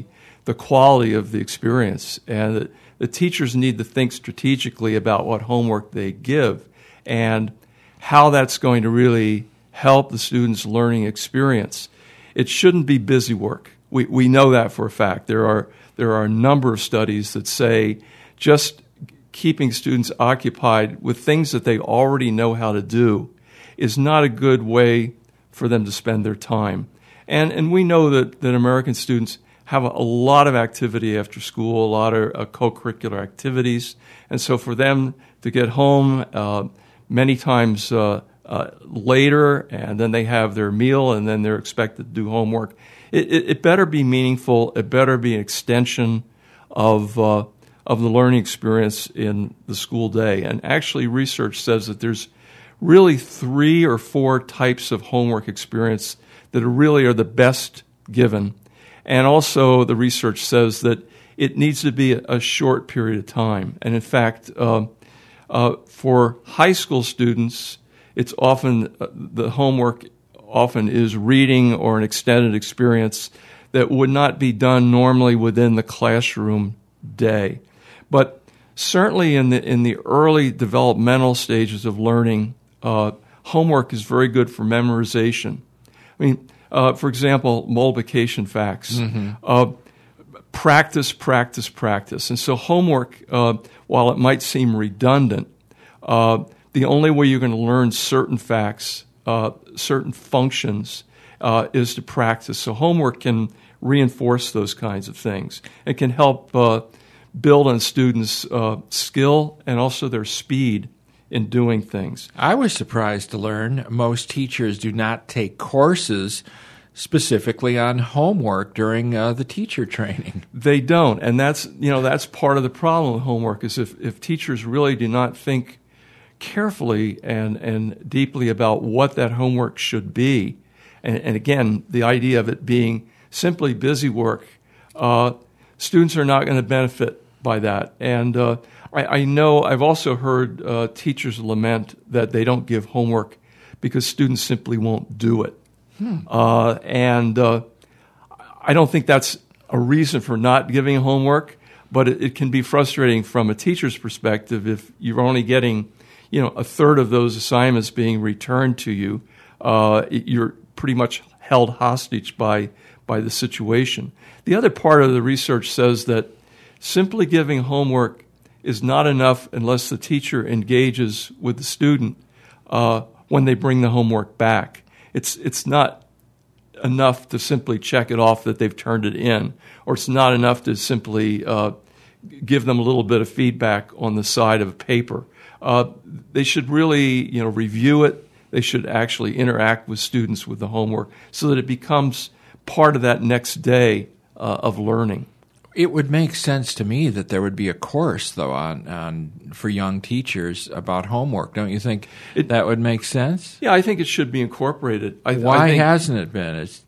the quality of the experience. And the, the teachers need to think strategically about what homework they give and how that's going to really help the students' learning experience. It shouldn't be busy work. We we know that for a fact. There are there are a number of studies that say just keeping students occupied with things that they already know how to do is not a good way for them to spend their time. And and we know that, that American students have a, a lot of activity after school, a lot of uh, co-curricular activities. And so for them to get home uh, many times uh, uh, later, and then they have their meal, and then they're expected to do homework, it, it, it better be meaningful. It better be an extension of uh, of the learning experience in the school day. And actually, research says that there's really three or four types of homework experience that are really are the best given. And also the research says that it needs to be a, a short period of time. And in fact, uh, uh, for high school students, it's often, uh, the homework often is reading or an extended experience that would not be done normally within the classroom day. But certainly in the in the early developmental stages of learning, uh, homework is very good for memorization. I mean, uh, for example, multiplication facts. Mm-hmm. Uh, practice, practice, practice. And so homework, uh, while it might seem redundant, uh, the only way you're going to learn certain facts, uh, certain functions, uh, is to practice. So homework can reinforce those kinds of things. It can help uh, build on students' uh, skill and also their speed in doing things. I was surprised to learn most teachers do not take courses specifically on homework during uh, the teacher training. They don't, and that's you know that's part of the problem with homework is if, if teachers really do not think carefully and, and deeply about what that homework should be, and, and again, the idea of it being simply busy work, uh, students are not going to benefit by that. And uh, I, I know I've also heard uh, teachers lament that they don't give homework because students simply won't do it. Hmm. Uh, and uh, I don't think that's a reason for not giving homework, but it, it can be frustrating from a teacher's perspective if you're only getting, you know, a third of those assignments being returned to you. Uh, you're pretty much held hostage by by the situation. The other part of the research says that simply giving homework is not enough unless the teacher engages with the student uh, when they bring the homework back. It's it's not enough to simply check it off that they've turned it in, or it's not enough to simply uh, give them a little bit of feedback on the side of a paper. Uh, they should really, you know, review it. They should actually interact with students with the homework so that it becomes part of that next day uh, of learning. It would make sense to me that there would be a course, though, on, on for young teachers about homework. Don't you think it, that would make sense? Yeah, I think it should be incorporated. I, Why I think, hasn't it been? It's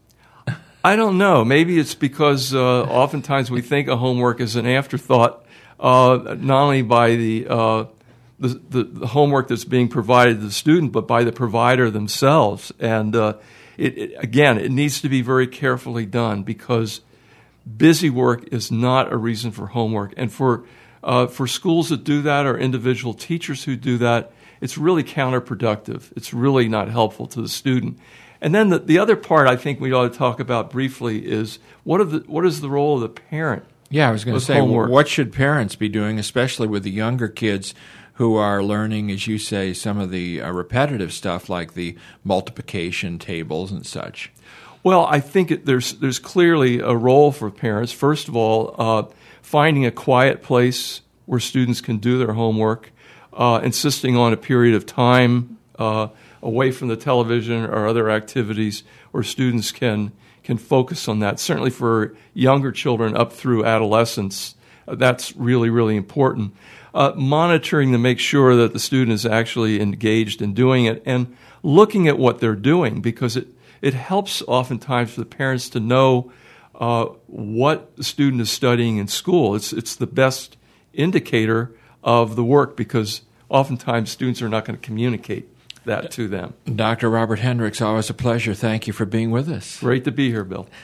I don't know. Maybe it's because uh, oftentimes we think of homework as an afterthought, uh, not only by the, uh, the, the the homework that's being provided to the student, but by the provider themselves. And uh, it, it, again, it needs to be very carefully done because busy work is not a reason for homework. And for uh, for schools that do that or individual teachers who do that, it's really counterproductive. It's really not helpful to the student. And then the, the other part I think we ought to talk about briefly is what, are the, what is the role of the parent? Yeah, I was going to say, homework? What should parents be doing, especially with the younger kids who are learning, as you say, some of the uh, repetitive stuff like the multiplication tables and such? Well, I think it, there's there's clearly a role for parents. First of all, uh, finding a quiet place where students can do their homework, uh, insisting on a period of time uh, away from the television or other activities where students can can focus on that. Certainly for younger children up through adolescence, uh, that's really, really important. Uh, monitoring to make sure that the student is actually engaged in doing it and looking at what they're doing, because it It helps oftentimes for the parents to know uh, what the student is studying in school. It's it's the best indicator of the work because oftentimes students are not going to communicate that to them. Doctor Robert Hendricks, always a pleasure. Thank you for being with us. Great to be here, Bill.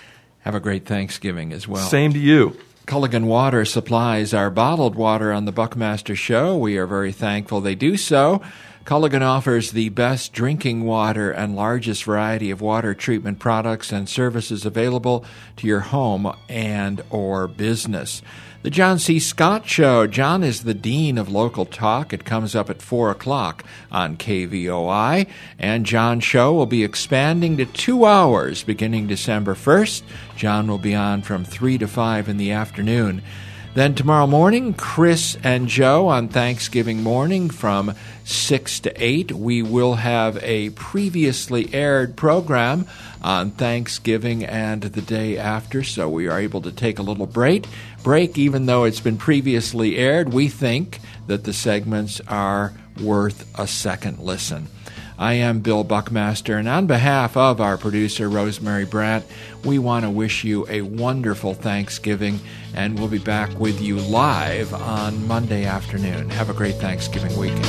Have a great Thanksgiving as well. Same to you. Culligan Water supplies our bottled water on the Buckmaster Show. We are very thankful they do so. Culligan offers the best drinking water and largest variety of water treatment products and services available to your home and or business. The John C. Scott Show. John is the Dean of Local Talk. It comes up at four o'clock on K V O I. And John's show will be expanding to two hours beginning December first. John will be on from three to five in the afternoon. Then tomorrow morning, Chris and Joe on Thanksgiving morning from six to eight. We will have a previously aired program on Thanksgiving and the day after, so we are able to take a little break. Break, even though it's been previously aired, we think that the segments are worth a second listen. I am Bill Buckmaster, and on behalf of our producer, Rosemary Bratt, we want to wish you a wonderful Thanksgiving, and we'll be back with you live on Monday afternoon. Have a great Thanksgiving weekend.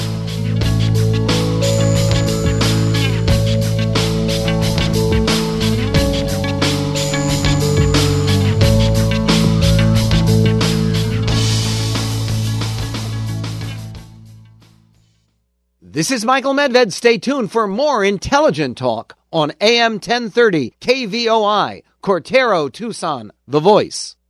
This is Michael Medved. Stay tuned for more intelligent talk on A M ten thirty K V O I, Cortero, Tucson, The Voice.